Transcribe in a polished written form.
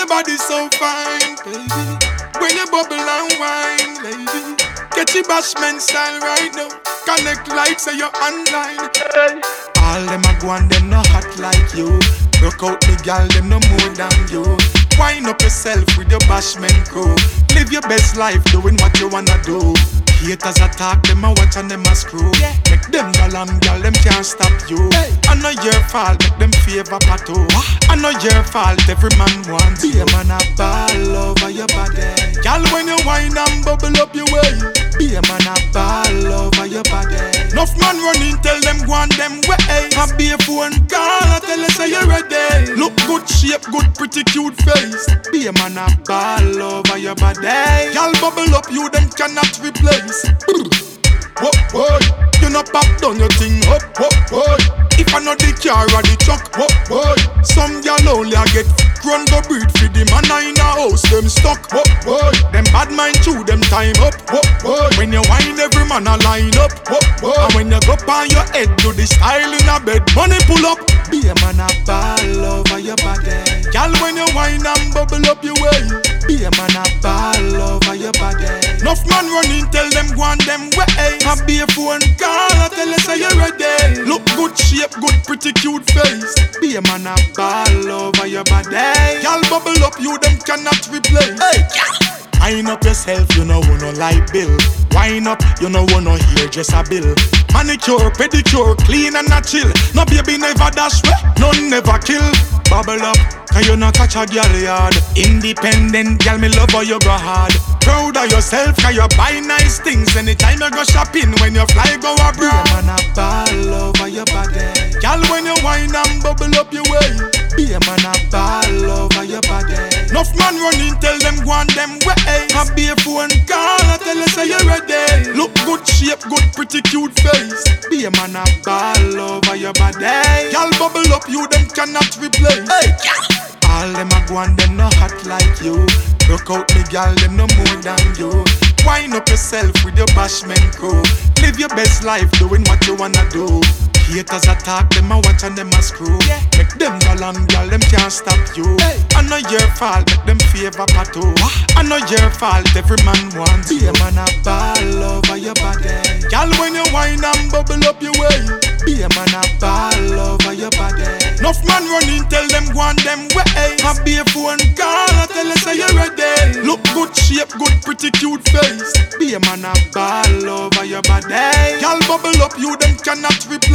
your body so fine, baby. When you bubble and wine, lady. Get your bashment style right now. Connect like say you're online. Hey. All them a go and them no hot like you. Broke out the gal, them no more than you. Wind up yourself with your bashment crew. Live your best life doing what you wanna do. Haters attack, them a watch and them a screw. Make them galam gal, them can't stop you. I know your fault, make them favor pato. I know your fault, every man wants. Be a man a ball over your body. Gal, when you wine and bubble up your way. Be a man a ball over your body. Enough man running, tell them go on them way. I be a phone call, I tell you say you're ready. Look good shape, good pretty cute face. Be a man a ball over your body. Gal, bubble up, you them cannot replace. Whoa, whoa, you know pop down your thing up, whoa, whoa. If I know the car or the truck, whoa, whoa. Some gal only a get run go breed for the man in a house, them stuck, whoa, whoa. Them bad mind chew them time up, whoa, whoa. When you whine every man a line up, whoa, whoa. And when you go on your head do the style in a bed, money pull up. Be a man a ball over your body. Gal, when you whine and bubble up your way. Be a man a ball over your body. Enough man running, tell them go on them way. I be a phone call, I tell you say you're ready. Look good shape, good pretty cute face. Be a man a ball over your body. Gal, bubble up, you them cannot replace. Hey, wind up yourself, you know wanna light bill. Wind up, you know wanna hear just a bill. Manicure, pedicure, clean and not chill. No baby never dash way, none never kill. Bubble up, can you not catch a girl yard? Independent girl, me love how you go hard. Proud of yourself, can you buy nice things anytime you go shopping? When you fly, go abroad. Be a man a ball over your body. Girl, when you whine and bubble up your way. Be a man a ball over your body. Enough man running, tell them go on them way. I be a phone call, I tell you say you're ready. Look good shape, good pretty cute face. Be a man a ball over your body. Girl, bubble up, you them cannot replace. Hey, all them a go and them no hot like you. Broke out the gal, them no more than you. Wind up yourself with your bashment crew. Live your best life doing what you wanna do. Haters attack, them a watch and them a screw. Make them galam gal, them can't stop you. I know your fault, make them favor pato. I know your fault, every man wants. Be a man a ball over your body. Gal, when you whine and bubble up your way. Be a man a ball over your body. Enough man running, tell them go on them way. I be a phone call, I tell you say you're ready. Look good shape, good pretty cute face. Be a man a ball over your body. Gal, bubble up, you them cannot replace.